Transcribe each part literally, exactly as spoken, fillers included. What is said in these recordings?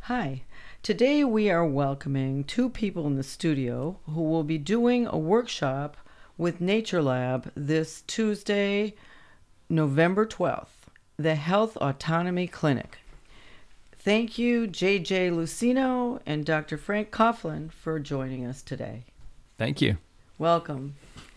Hi. Today we are welcoming two people in the studio who will be doing a workshop with Nature Lab this Tuesday, November twelfth, the Health Autonomy Clinic. Thank you, J J Lucino and Doctor Frank Coughlin, for joining us today. Thank you. Welcome.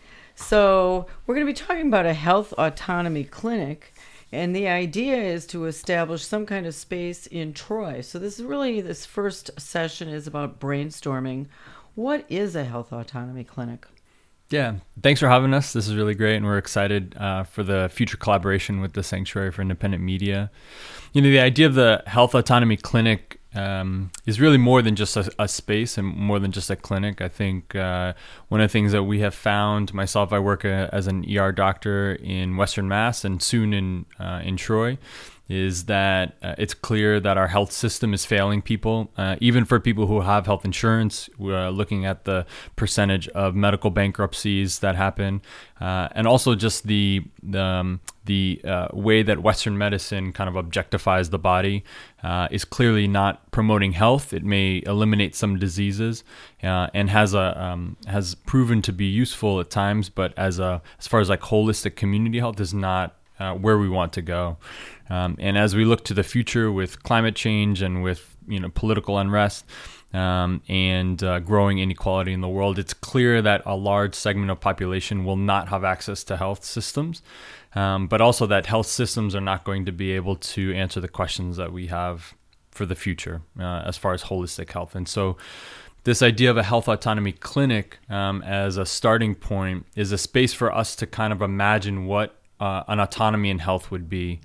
So we're going to be talking about a health autonomy clinic, and the idea is to establish some kind of space in Troy. So this is really, this first session is about brainstorming. What is a health autonomy clinic? Yeah, thanks for having us. This is really great, and we're excited uh, for the future collaboration with the Sanctuary for Independent Media. You know, the idea of the Health Autonomy Clinic um, is really more than just a, a space and more than just a clinic. I think uh, one of the things that we have found, myself, I work a, as an E R doctor in Western Mass and soon in uh, in Troy, is that uh, it's clear that our health system is failing people, uh, even for people who have health insurance. We're looking at the percentage of medical bankruptcies that happen, uh, and also just the the, um, the uh, way that Western medicine kind of objectifies the body uh, is clearly not promoting health. It may eliminate some diseases, uh, and has a um, has proven to be useful at times, but as a as far as like holistic community health is not uh, where we want to go. Um, and as we look to the future with climate change and with you know political unrest um, and uh, growing inequality in the world, it's clear that a large segment of population will not have access to health systems, um, but also that health systems are not going to be able to answer the questions that we have for the future uh, as far as holistic health. And so this idea of a health autonomy clinic um, as a starting point is a space for us to kind of imagine what uh, an autonomy in health would be.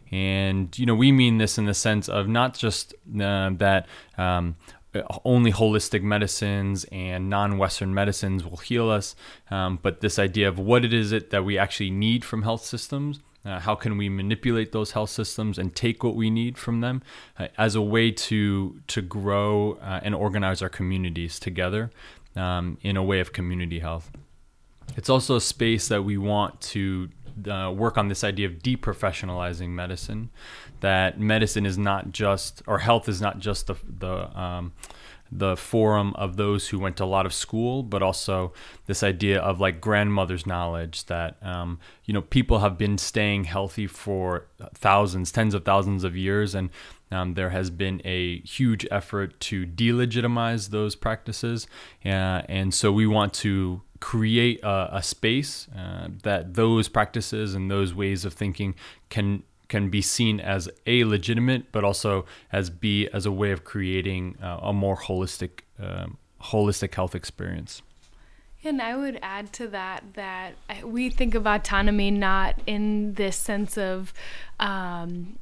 And, you know, we mean this in the sense of not just uh, that um, only holistic medicines and non-Western medicines will heal us, um, but this idea of what it is it that we actually need from health systems. Uh, how can we manipulate those health systems and take what we need from them uh, as a way to to grow uh, and organize our communities together um, in a way of community health. It's also a space that we want to Uh, work on this idea of deprofessionalizing medicine, that medicine is not just, or health is not just the the um, the forum of those who went to a lot of school, but also this idea of like grandmother's knowledge that um, you know people have been staying healthy for thousands, tens of thousands of years, and um, there has been a huge effort to delegitimize those practices, uh, and so we want to create a, a space uh, that those practices and those ways of thinking can can be seen as a legitimate, but also as b as a way of creating uh, a more holistic um, holistic health experience. And I would add to that that we think of autonomy not in this sense of um,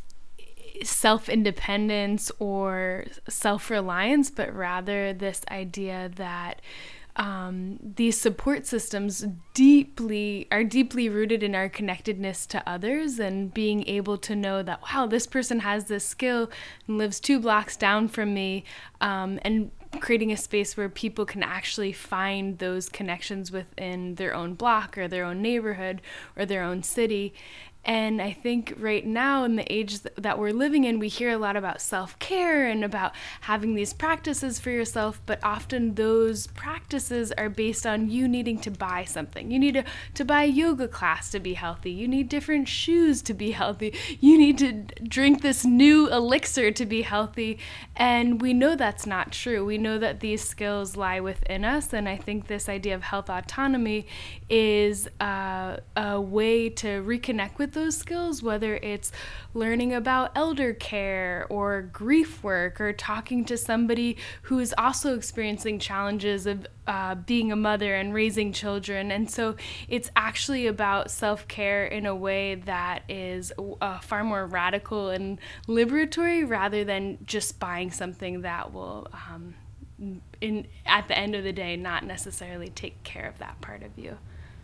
self-independence or self-reliance, but rather this idea that Um, these support systems deeply are deeply rooted in our connectedness to others, and being able to know that, wow, this person has this skill and lives two blocks down from me, um, and creating a space where people can actually find those connections within their own block or their own neighborhood or their own city. And I think right now in the age that we're living in, we hear a lot about self-care and about having these practices for yourself, but often those practices are based on you needing to buy something. You need to, to buy a yoga class to be healthy. You need different shoes to be healthy. You need to drink this new elixir to be healthy. And we know that's not true. We know that these skills lie within us. And I think this idea of health autonomy is uh, a way to reconnect with those skills, whether it's learning about elder care or grief work or talking to somebody who is also experiencing challenges of uh, being a mother and raising children. And so it's actually about self-care in a way that is uh, far more radical and liberatory rather than just buying something that will um, in at the end of the day not necessarily take care of that part of you.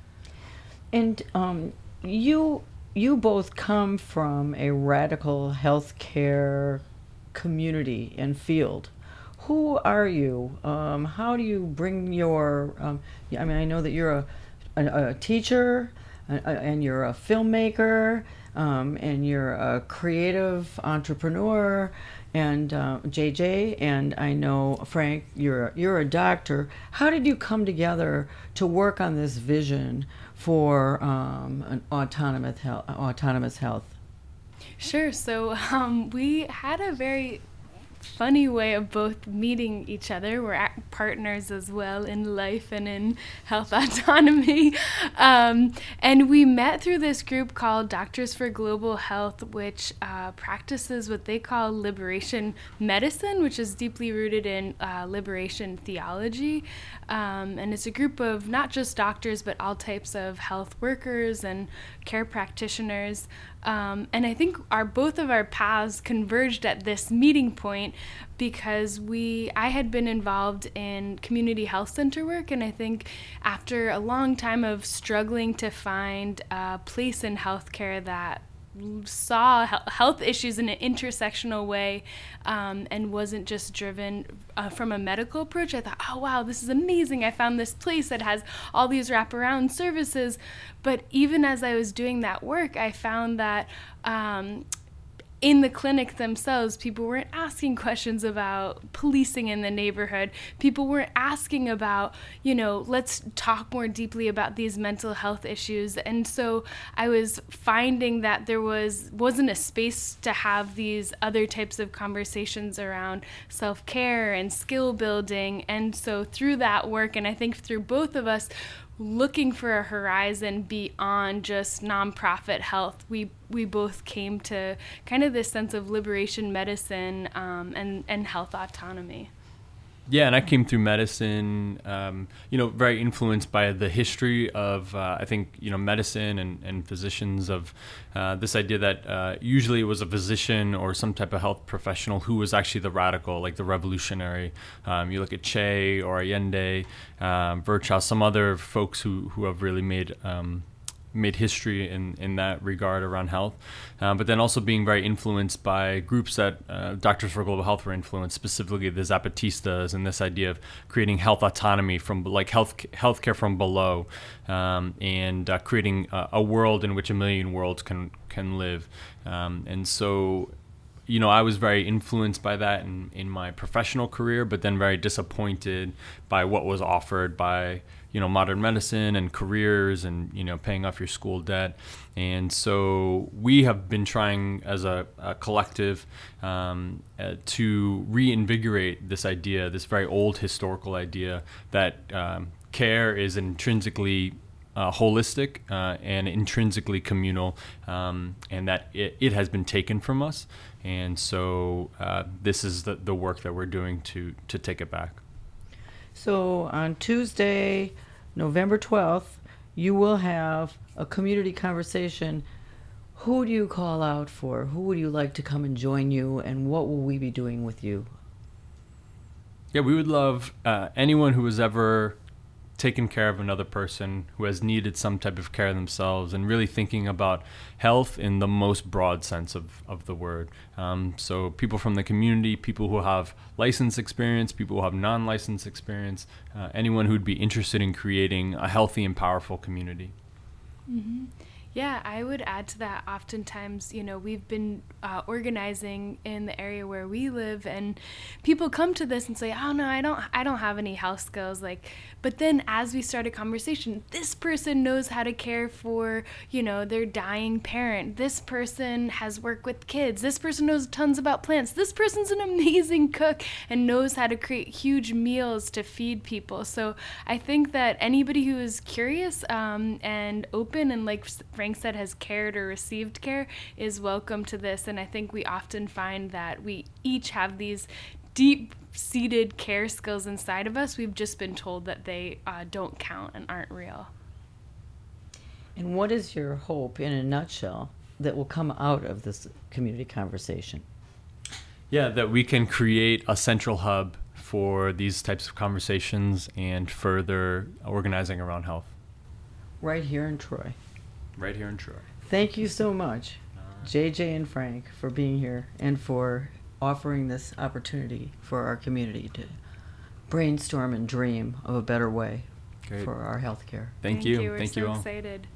And um, you you both come from a radical healthcare community and field. Who are you? Um, how do you bring your? Um, I mean, I know that you're a a, a teacher, a, a, and you're a filmmaker, um, and you're a creative entrepreneur, and uh, J J, and I know Frank, you're you're a doctor. How did you come together to work on this vision for um, an autonomous health? Autonomous health. Sure. So um, we had a very funny way of both meeting each other. We're ac- partners as well in life and in health autonomy. Um, and we met through this group called Doctors for Global Health, which uh, practices what they call liberation medicine, which is deeply rooted in uh, liberation theology. Um, and it's a group of not just doctors, but all types of health workers and care practitioners. Um, and I think our both of our paths converged at this meeting point because we I had been involved in community health center work, and I think after a long time of struggling to find a place in healthcare that saw health issues in an intersectional way um, and wasn't just driven uh, from a medical approach, I thought, oh, wow, this is amazing. I found this place that has all these wraparound services. But even as I was doing that work, I found that um, in the clinic themselves, people weren't asking questions about policing in the neighborhood. People weren't asking about, you know, let's talk more deeply about these mental health issues. And so I was finding that there was, wasn't a space to have these other types of conversations around self-care and skill building. And so through that work, and I think through both of us, looking for a horizon beyond just nonprofit health, we we both came to kind of this sense of liberation medicine um, and and health autonomy. Yeah, and I came through medicine, um, you know, very influenced by the history of, uh, I think, you know, medicine and, and physicians of uh, this idea that uh, usually it was a physician or some type of health professional who was actually the radical, like the revolutionary. Um, you look at Che or Allende, um, Virchow, some other folks who, who have really made um, made history in, in that regard around health, uh, but then also being very influenced by groups that uh, Doctors for Global Health were influenced, specifically the Zapatistas and this idea of creating health autonomy from like health healthcare from below, um, and uh, creating a, a world in which a million worlds can can live, um, and so. You know, I was very influenced by that in, in my professional career, but then very disappointed by what was offered by, you know, modern medicine and careers and, you know, paying off your school debt. And so we have been trying as a, a collective um, uh, to reinvigorate this idea, this very old historical idea that um, care is intrinsically Uh, holistic uh, and intrinsically communal, um, and that it, it has been taken from us. And so uh, this is the, the work that we're doing to, to take it back. So on Tuesday, November twelfth, you will have a community conversation. Who do you call out for? Who would you like to come and join you, and what will we be doing with you? Yeah, we would love uh, anyone who has ever taken care of another person, who has needed some type of care themselves, and really thinking about health in the most broad sense of, of the word. Um, so people from the community, people who have licensed experience, people who have non-licensed experience, uh, anyone who'd be interested in creating a healthy and powerful community. Mm-hmm. Yeah, I would add to that. Oftentimes, you know, we've been uh, organizing in the area where we live, and people come to this and say, "Oh no, I don't, I don't have any health skills." Like, but then as we start a conversation, this person knows how to care for, you know, their dying parent. This person has worked with kids. This person knows tons about plants. This person's an amazing cook and knows how to create huge meals to feed people. So I think that anybody who is curious um, and open and, like Frank said, has cared or received care is welcome to this. And I think we often find that we each have these deep-seated care skills inside of us. We've just been told that they uh, don't count and aren't real. And what is your hope, in a nutshell, that will come out of this community conversation? Yeah, that we can create a central hub for these types of conversations and further organizing around health. Right here in Troy. Right here in Troy. Thank you so much, right. J J and Frank, for being here and for offering this opportunity for our community to brainstorm and dream of a better way Great. For our healthcare. Thank, Thank you. you. We're Thank so you all. excited.